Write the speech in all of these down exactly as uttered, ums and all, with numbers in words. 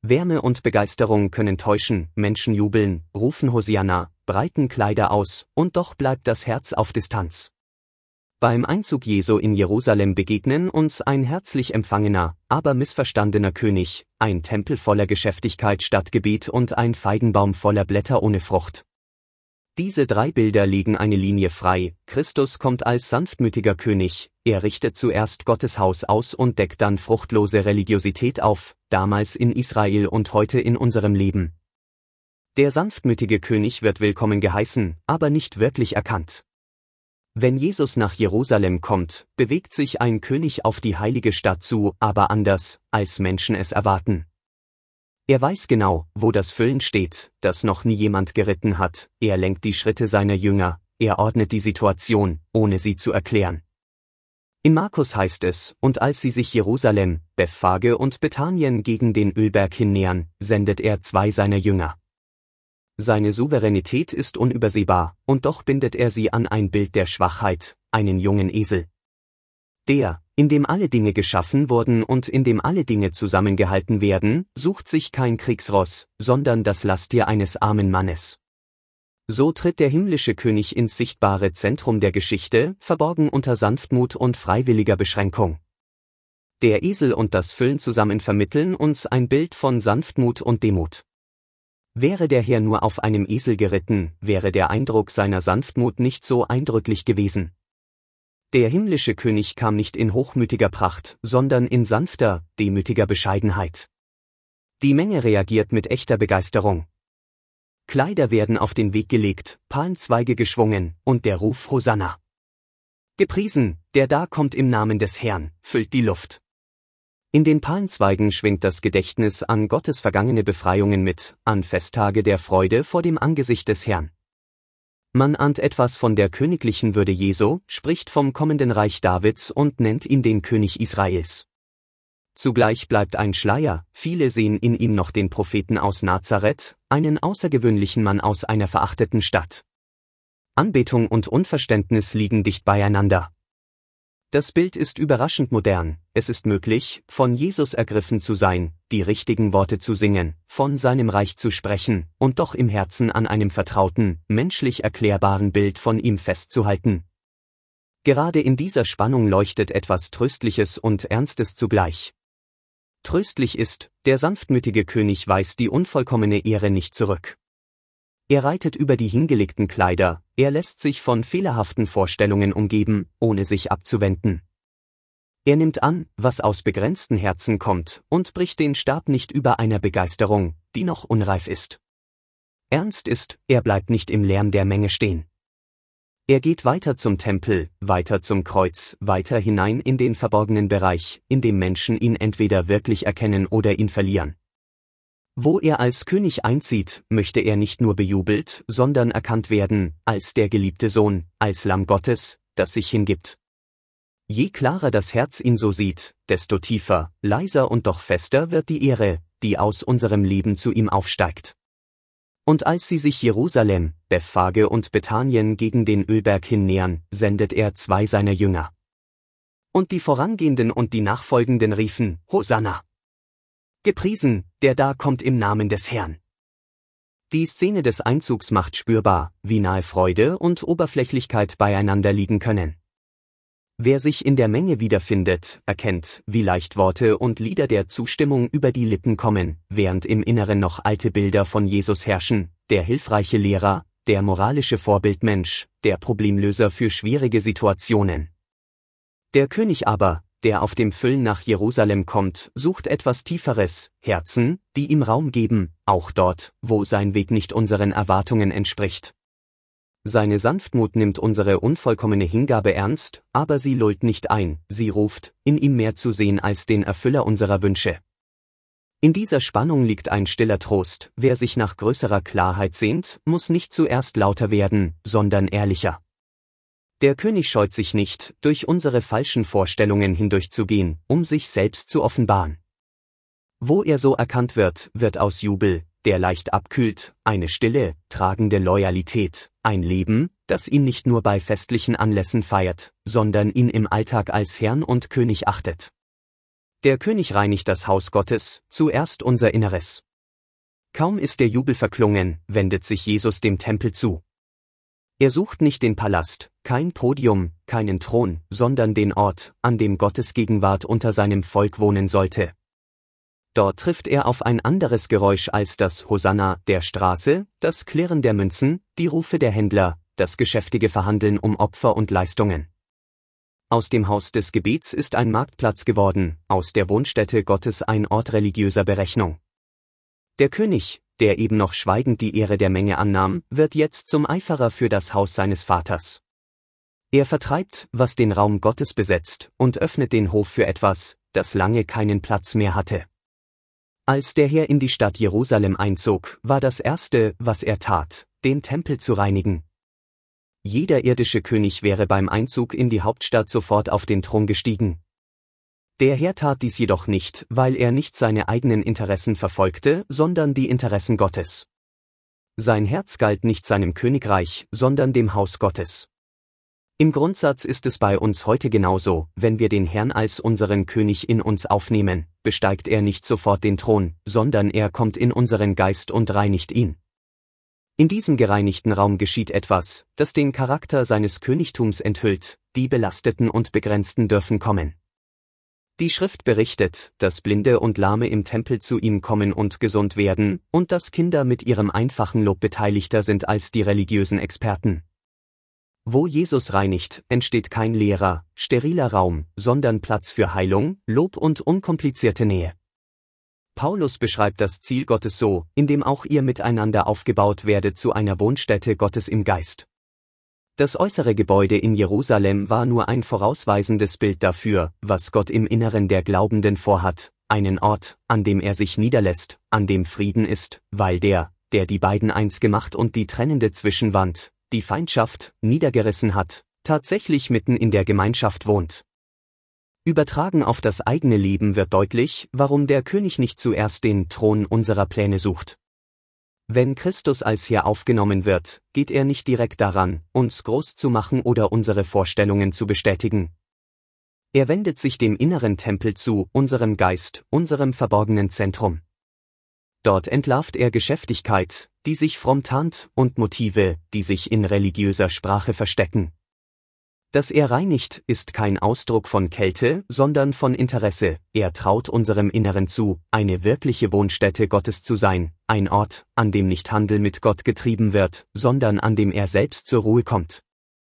Wärme und Begeisterung können täuschen, Menschen jubeln, rufen Hosianna, breiten Kleider aus, und doch bleibt das Herz auf Distanz. Beim Einzug Jesu in Jerusalem begegnen uns ein herzlich empfangener, aber missverstandener König, ein Tempel voller Geschäftigkeit statt Gebet und ein Feigenbaum voller Blätter ohne Frucht. Diese drei Bilder legen eine Linie frei: Christus kommt als sanftmütiger König, er richtet zuerst Gottes Haus aus und deckt dann fruchtlose Religiosität auf, damals in Israel und heute in unserem Leben. Der sanftmütige König wird willkommen geheißen, aber nicht wirklich erkannt. Wenn Jesus nach Jerusalem kommt, bewegt sich ein König auf die heilige Stadt zu, aber anders, als Menschen es erwarten. Er weiß genau, wo das Füllen steht, das noch nie jemand geritten hat, er lenkt die Schritte seiner Jünger, er ordnet die Situation, ohne sie zu erklären. In Markus heißt es, und als sie sich Jerusalem, Bethphage und Bethanien gegen den Ölberg hin nähern, sendet er zwei seiner Jünger. Seine Souveränität ist unübersehbar, und doch bindet er sie an ein Bild der Schwachheit, einen jungen Esel. Der, in dem alle Dinge geschaffen wurden und in dem alle Dinge zusammengehalten werden, sucht sich kein Kriegsross, sondern das Lasttier eines armen Mannes. So tritt der himmlische König ins sichtbare Zentrum der Geschichte, verborgen unter Sanftmut und freiwilliger Beschränkung. Der Esel und das Füllen zusammen vermitteln uns ein Bild von Sanftmut und Demut. Wäre der Herr nur auf einem Esel geritten, wäre der Eindruck seiner Sanftmut nicht so eindrücklich gewesen. Der himmlische König kam nicht in hochmütiger Pracht, sondern in sanfter, demütiger Bescheidenheit. Die Menge reagiert mit echter Begeisterung. Kleider werden auf den Weg gelegt, Palmzweige geschwungen, und der Ruf Hosanna. Gepriesen, der da kommt im Namen des Herrn, füllt die Luft. In den Palmzweigen schwingt das Gedächtnis an Gottes vergangene Befreiungen mit, an Festtage der Freude vor dem Angesicht des Herrn. Man ahnt etwas von der königlichen Würde Jesu, spricht vom kommenden Reich Davids und nennt ihn den König Israels. Zugleich bleibt ein Schleier, viele sehen in ihm noch den Propheten aus Nazareth, einen außergewöhnlichen Mann aus einer verachteten Stadt. Anbetung und Unverständnis liegen dicht beieinander. Das Bild ist überraschend modern, es ist möglich, von Jesus ergriffen zu sein, die richtigen Worte zu singen, von seinem Reich zu sprechen, und doch im Herzen an einem vertrauten, menschlich erklärbaren Bild von ihm festzuhalten. Gerade in dieser Spannung leuchtet etwas Tröstliches und Ernstes zugleich. Tröstlich ist, der sanftmütige König weist die unvollkommene Ehre nicht zurück. Er reitet über die hingelegten Kleider, er lässt sich von fehlerhaften Vorstellungen umgeben, ohne sich abzuwenden. Er nimmt an, was aus begrenzten Herzen kommt, und bricht den Stab nicht über einer Begeisterung, die noch unreif ist. Ernst ist, er bleibt nicht im Lärm der Menge stehen. Er geht weiter zum Tempel, weiter zum Kreuz, weiter hinein in den verborgenen Bereich, in dem Menschen ihn entweder wirklich erkennen oder ihn verlieren. Wo er als König einzieht, möchte er nicht nur bejubelt, sondern erkannt werden, als der geliebte Sohn, als Lamm Gottes, das sich hingibt. Je klarer das Herz ihn so sieht, desto tiefer, leiser und doch fester wird die Ehre, die aus unserem Leben zu ihm aufsteigt. Und als sie sich Jerusalem, Bethphage und Bethanien gegen den Ölberg hin nähern, sendet er zwei seiner Jünger. Und die Vorangehenden und die Nachfolgenden riefen, Hosanna! Gepriesen, der da kommt im Namen des Herrn. Die Szene des Einzugs macht spürbar, wie nahe Freude und Oberflächlichkeit beieinander liegen können. Wer sich in der Menge wiederfindet, erkennt, wie leicht Worte und Lieder der Zustimmung über die Lippen kommen, während im Inneren noch alte Bilder von Jesus herrschen, der hilfreiche Lehrer, der moralische Vorbildmensch, der Problemlöser für schwierige Situationen. Der König aber, der auf dem Füllen nach Jerusalem kommt, sucht etwas Tieferes, Herzen, die ihm Raum geben, auch dort, wo sein Weg nicht unseren Erwartungen entspricht. Seine Sanftmut nimmt unsere unvollkommene Hingabe ernst, aber sie lullt nicht ein, sie ruft, in ihm mehr zu sehen als den Erfüller unserer Wünsche. In dieser Spannung liegt ein stiller Trost, wer sich nach größerer Klarheit sehnt, muss nicht zuerst lauter werden, sondern ehrlicher. Der König scheut sich nicht, durch unsere falschen Vorstellungen hindurchzugehen, um sich selbst zu offenbaren. Wo er so erkannt wird, wird aus Jubel, der leicht abkühlt, eine stille, tragende Loyalität, ein Leben, das ihn nicht nur bei festlichen Anlässen feiert, sondern ihn im Alltag als Herrn und König achtet. Der König reinigt das Haus Gottes, zuerst unser Inneres. Kaum ist der Jubel verklungen, wendet sich Jesus dem Tempel zu. Er sucht nicht den Palast, kein Podium, keinen Thron, sondern den Ort, an dem Gottes Gegenwart unter seinem Volk wohnen sollte. Dort trifft er auf ein anderes Geräusch als das Hosanna der Straße, das Klirren der Münzen, die Rufe der Händler, das geschäftige Verhandeln um Opfer und Leistungen. Aus dem Haus des Gebets ist ein Marktplatz geworden, aus der Wohnstätte Gottes ein Ort religiöser Berechnung. Der König, der eben noch schweigend die Ehre der Menge annahm, wird jetzt zum Eiferer für das Haus seines Vaters. Er vertreibt, was den Raum Gottes besetzt, und öffnet den Hof für etwas, das lange keinen Platz mehr hatte. Als der Herr in die Stadt Jerusalem einzog, war das Erste, was er tat, den Tempel zu reinigen. Jeder irdische König wäre beim Einzug in die Hauptstadt sofort auf den Thron gestiegen. Der Herr tat dies jedoch nicht, weil er nicht seine eigenen Interessen verfolgte, sondern die Interessen Gottes. Sein Herz galt nicht seinem Königreich, sondern dem Haus Gottes. Im Grundsatz ist es bei uns heute genauso, wenn wir den Herrn als unseren König in uns aufnehmen, besteigt er nicht sofort den Thron, sondern er kommt in unseren Geist und reinigt ihn. In diesem gereinigten Raum geschieht etwas, das den Charakter seines Königtums enthüllt, die Belasteten und Begrenzten dürfen kommen. Die Schrift berichtet, dass Blinde und Lahme im Tempel zu ihm kommen und gesund werden, und dass Kinder mit ihrem einfachen Lob beteiligter sind als die religiösen Experten. Wo Jesus reinigt, entsteht kein leerer, steriler Raum, sondern Platz für Heilung, Lob und unkomplizierte Nähe. Paulus beschreibt das Ziel Gottes so, indem auch ihr miteinander aufgebaut werdet zu einer Wohnstätte Gottes im Geist. Das äußere Gebäude in Jerusalem war nur ein vorausweisendes Bild dafür, was Gott im Inneren der Glaubenden vorhat, einen Ort, an dem er sich niederlässt, an dem Frieden ist, weil der, der die beiden eins gemacht und die trennende Zwischenwand, die Feindschaft, niedergerissen hat, tatsächlich mitten in der Gemeinschaft wohnt. Übertragen auf das eigene Leben wird deutlich, warum der König nicht zuerst den Thron unserer Pläne sucht. Wenn Christus als Herr aufgenommen wird, geht er nicht direkt daran, uns groß zu machen oder unsere Vorstellungen zu bestätigen. Er wendet sich dem inneren Tempel zu, unserem Geist, unserem verborgenen Zentrum. Dort entlarvt er Geschäftigkeit, die sich fromm tarnt, und Motive, die sich in religiöser Sprache verstecken. Dass er reinigt, ist kein Ausdruck von Kälte, sondern von Interesse. Er traut unserem Inneren zu, eine wirkliche Wohnstätte Gottes zu sein, ein Ort, an dem nicht Handel mit Gott getrieben wird, sondern an dem er selbst zur Ruhe kommt.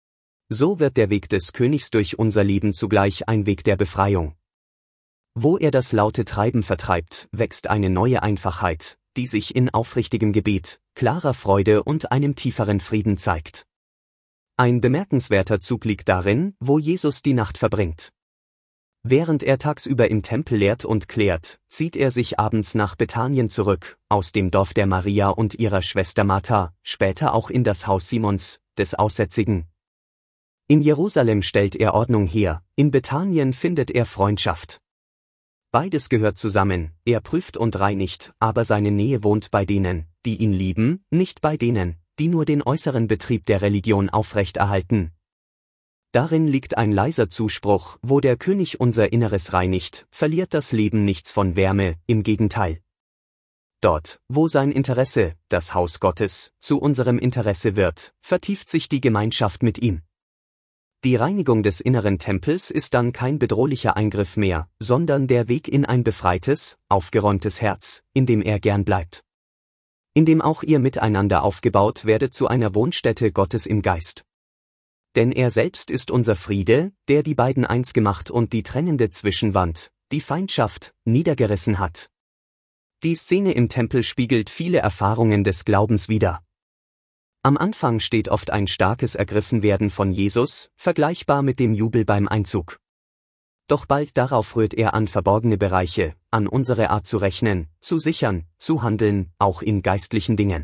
So wird der Weg des Königs durch unser Leben zugleich ein Weg der Befreiung. Wo er das laute Treiben vertreibt, wächst eine neue Einfachheit, die sich in aufrichtigem Gebet, klarer Freude und einem tieferen Frieden zeigt. Ein bemerkenswerter Zug liegt darin, wo Jesus die Nacht verbringt. Während er tagsüber im Tempel lehrt und klärt, zieht er sich abends nach Bethanien zurück, aus dem Dorf der Maria und ihrer Schwester Martha, später auch in das Haus Simons, des Aussätzigen. In Jerusalem stellt er Ordnung her, in Bethanien findet er Freundschaft. Beides gehört zusammen, er prüft und reinigt, aber seine Nähe wohnt bei denen, die ihn lieben, nicht bei denen, die nur den äußeren Betrieb der Religion aufrechterhalten. Darin liegt ein leiser Zuspruch, wo der König unser Inneres reinigt, verliert das Leben nichts von Wärme, im Gegenteil. Dort, wo sein Interesse, das Haus Gottes, zu unserem Interesse wird, vertieft sich die Gemeinschaft mit ihm. Die Reinigung des inneren Tempels ist dann kein bedrohlicher Eingriff mehr, sondern der Weg in ein befreites, aufgeräumtes Herz, in dem er gern bleibt. In dem auch ihr miteinander aufgebaut werdet zu einer Wohnstätte Gottes im Geist. Denn er selbst ist unser Friede, der die beiden eins gemacht und die trennende Zwischenwand, die Feindschaft, niedergerissen hat. Die Szene im Tempel spiegelt viele Erfahrungen des Glaubens wider. Am Anfang steht oft ein starkes Ergriffenwerden von Jesus, vergleichbar mit dem Jubel beim Einzug. Doch bald darauf rührt er an verborgene Bereiche, an unsere Art zu rechnen, zu sichern, zu handeln, auch in geistlichen Dingen.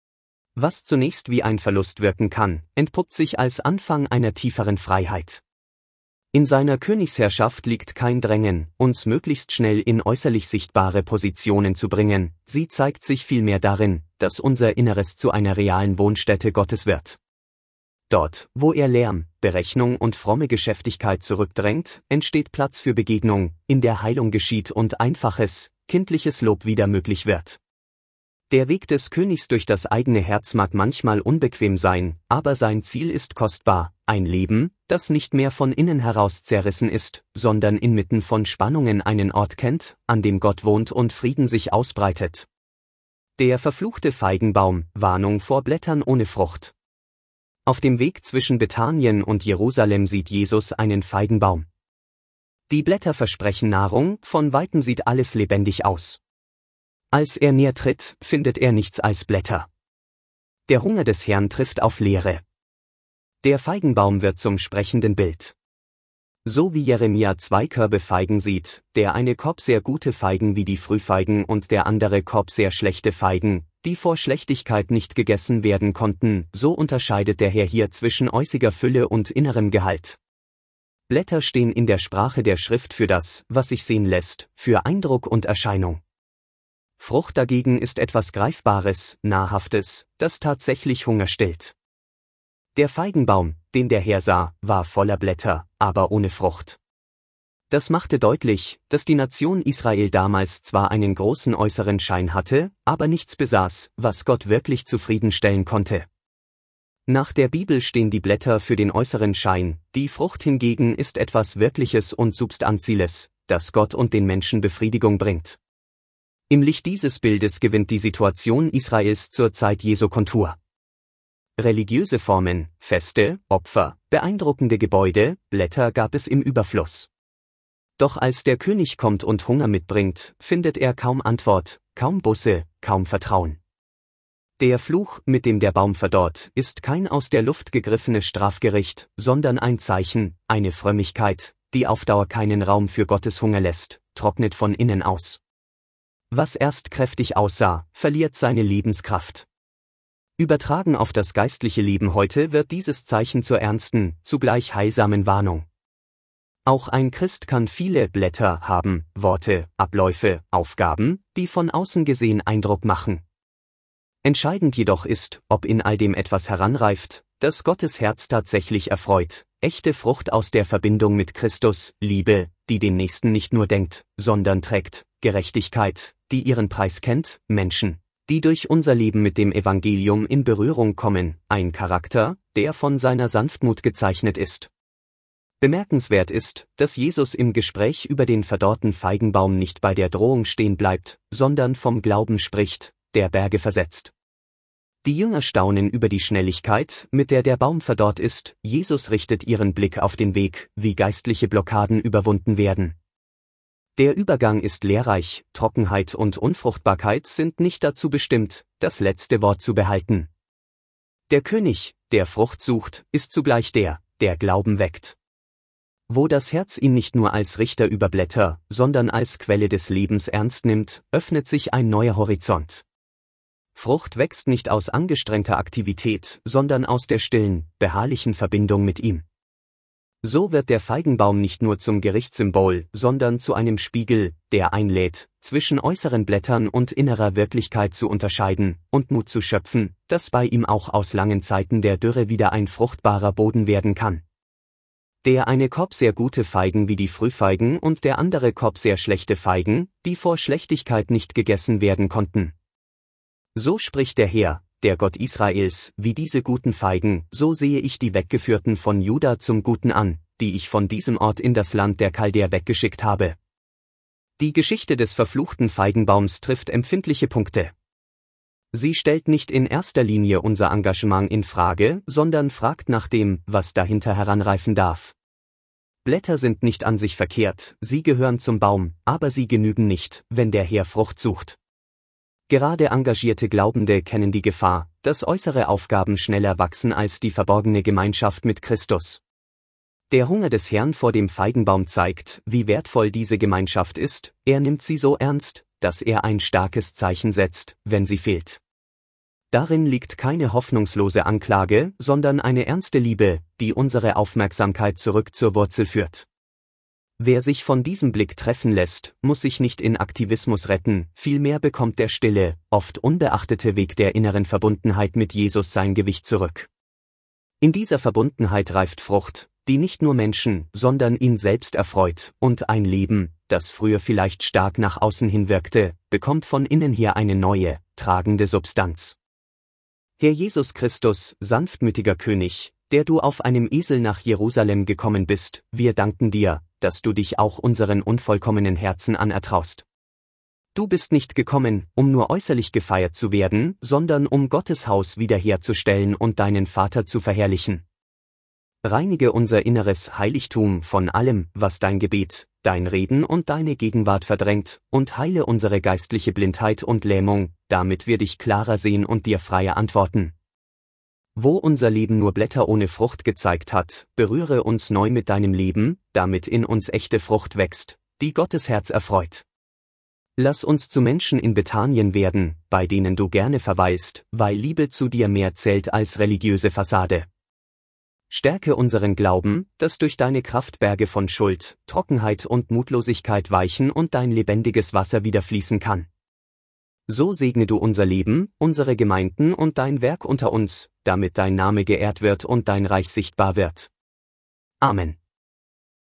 Was zunächst wie ein Verlust wirken kann, entpuppt sich als Anfang einer tieferen Freiheit. In seiner Königsherrschaft liegt kein Drängen, uns möglichst schnell in äußerlich sichtbare Positionen zu bringen, sie zeigt sich vielmehr darin, dass unser Inneres zu einer realen Wohnstätte Gottes wird. Dort, wo er Lärm, Berechnung und fromme Geschäftigkeit zurückdrängt, entsteht Platz für Begegnung, in der Heilung geschieht und einfaches, kindliches Lob wieder möglich wird. Der Weg des Königs durch das eigene Herz mag manchmal unbequem sein, aber sein Ziel ist kostbar, ein Leben, das nicht mehr von innen heraus zerrissen ist, sondern inmitten von Spannungen einen Ort kennt, an dem Gott wohnt und Frieden sich ausbreitet. Der verfluchte Feigenbaum, Warnung vor Blättern ohne Frucht. Auf dem Weg zwischen Bethanien und Jerusalem sieht Jesus einen Feigenbaum. Die Blätter versprechen Nahrung, von weitem sieht alles lebendig aus. Als er näher tritt, findet er nichts als Blätter. Der Hunger des Herrn trifft auf Leere. Der Feigenbaum wird zum sprechenden Bild. So wie Jeremia zwei Körbe Feigen sieht, der eine Korb sehr gute Feigen wie die Frühfeigen und der andere Korb sehr schlechte Feigen, die vor Schlechtigkeit nicht gegessen werden konnten, so unterscheidet der Herr hier zwischen äußiger Fülle und innerem Gehalt. Blätter stehen in der Sprache der Schrift für das, was sich sehen lässt, für Eindruck und Erscheinung. Frucht dagegen ist etwas Greifbares, Nahrhaftes, das tatsächlich Hunger stillt. Der Feigenbaum, den der Herr sah, war voller Blätter, aber ohne Frucht. Das machte deutlich, dass die Nation Israel damals zwar einen großen äußeren Schein hatte, aber nichts besaß, was Gott wirklich zufriedenstellen konnte. Nach der Bibel stehen die Blätter für den äußeren Schein, die Frucht hingegen ist etwas Wirkliches und Substanzielles, das Gott und den Menschen Befriedigung bringt. Im Licht dieses Bildes gewinnt die Situation Israels zur Zeit Jesu Kontur. Religiöse Formen, Feste, Opfer, beeindruckende Gebäude, Blätter gab es im Überfluss. Doch als der König kommt und Hunger mitbringt, findet er kaum Antwort, kaum Busse, kaum Vertrauen. Der Fluch, mit dem der Baum verdorrt, ist kein aus der Luft gegriffenes Strafgericht, sondern ein Zeichen, eine Frömmigkeit, die auf Dauer keinen Raum für Gottes Hunger lässt, trocknet von innen aus. Was erst kräftig aussah, verliert seine Lebenskraft. Übertragen auf das geistliche Leben heute wird dieses Zeichen zur ernsten, zugleich heilsamen Warnung. Auch ein Christ kann viele Blätter haben, Worte, Abläufe, Aufgaben, die von außen gesehen Eindruck machen. Entscheidend jedoch ist, ob in all dem etwas heranreift, das Gottes Herz tatsächlich erfreut, echte Frucht aus der Verbindung mit Christus, Liebe, die den Nächsten nicht nur denkt, sondern trägt, Gerechtigkeit, die ihren Preis kennt, Menschen, die durch unser Leben mit dem Evangelium in Berührung kommen, ein Charakter, der von seiner Sanftmut gezeichnet ist. Bemerkenswert ist, dass Jesus im Gespräch über den verdorrten Feigenbaum nicht bei der Drohung stehen bleibt, sondern vom Glauben spricht, der Berge versetzt. Die Jünger staunen über die Schnelligkeit, mit der der Baum verdorrt ist, Jesus richtet ihren Blick auf den Weg, wie geistliche Blockaden überwunden werden. Der Übergang ist lehrreich, Trockenheit und Unfruchtbarkeit sind nicht dazu bestimmt, das letzte Wort zu behalten. Der König, der Frucht sucht, ist zugleich der, der Glauben weckt. Wo das Herz ihn nicht nur als Richter über Blätter, sondern als Quelle des Lebens ernst nimmt, öffnet sich ein neuer Horizont. Frucht wächst nicht aus angestrengter Aktivität, sondern aus der stillen, beharrlichen Verbindung mit ihm. So wird der Feigenbaum nicht nur zum Gerichtssymbol, sondern zu einem Spiegel, der einlädt, zwischen äußeren Blättern und innerer Wirklichkeit zu unterscheiden und Mut zu schöpfen, dass bei ihm auch aus langen Zeiten der Dürre wieder ein fruchtbarer Boden werden kann. Der eine Korb sehr gute Feigen wie die Frühfeigen und der andere Korb sehr schlechte Feigen, die vor Schlechtigkeit nicht gegessen werden konnten. So spricht der Herr, der Gott Israels, wie diese guten Feigen, so sehe ich die Weggeführten von Juda zum Guten an, die ich von diesem Ort in das Land der Chaldäer weggeschickt habe. Die Geschichte des verfluchten Feigenbaums trifft empfindliche Punkte. Sie stellt nicht in erster Linie unser Engagement in Frage, sondern fragt nach dem, was dahinter heranreifen darf. Blätter sind nicht an sich verkehrt, sie gehören zum Baum, aber sie genügen nicht, wenn der Herr Frucht sucht. Gerade engagierte Glaubende kennen die Gefahr, dass äußere Aufgaben schneller wachsen als die verborgene Gemeinschaft mit Christus. Der Hunger des Herrn vor dem Feigenbaum zeigt, wie wertvoll diese Gemeinschaft ist, er nimmt sie so ernst, dass er ein starkes Zeichen setzt, wenn sie fehlt. Darin liegt keine hoffnungslose Anklage, sondern eine ernste Liebe, die unsere Aufmerksamkeit zurück zur Wurzel führt. Wer sich von diesem Blick treffen lässt, muss sich nicht in Aktivismus retten, vielmehr bekommt der stille, oft unbeachtete Weg der inneren Verbundenheit mit Jesus sein Gewicht zurück. In dieser Verbundenheit reift Frucht, die nicht nur Menschen, sondern ihn selbst erfreut, und ein Leben, das früher vielleicht stark nach außen hin wirkte, bekommt von innen her eine neue, tragende Substanz. Herr Jesus Christus, sanftmütiger König, der du auf einem Esel nach Jerusalem gekommen bist, wir danken dir, dass du dich auch unseren unvollkommenen Herzen anertraust. Du bist nicht gekommen, um nur äußerlich gefeiert zu werden, sondern um Gottes Haus wiederherzustellen und deinen Vater zu verherrlichen. Reinige unser inneres Heiligtum von allem, was dein Gebet, dein Reden und deine Gegenwart verdrängt, und heile unsere geistliche Blindheit und Lähmung, damit wir dich klarer sehen und dir freier antworten. Wo unser Leben nur Blätter ohne Frucht gezeigt hat, berühre uns neu mit deinem Leben, damit in uns echte Frucht wächst, die Gottes Herz erfreut. Lass uns zu Menschen in Bethanien werden, bei denen du gerne verweilst, weil Liebe zu dir mehr zählt als religiöse Fassade. Stärke unseren Glauben, dass durch deine Kraft Berge von Schuld, Trockenheit und Mutlosigkeit weichen und dein lebendiges Wasser wieder fließen kann. So segne du unser Leben, unsere Gemeinden und dein Werk unter uns, damit dein Name geehrt wird und dein Reich sichtbar wird. Amen.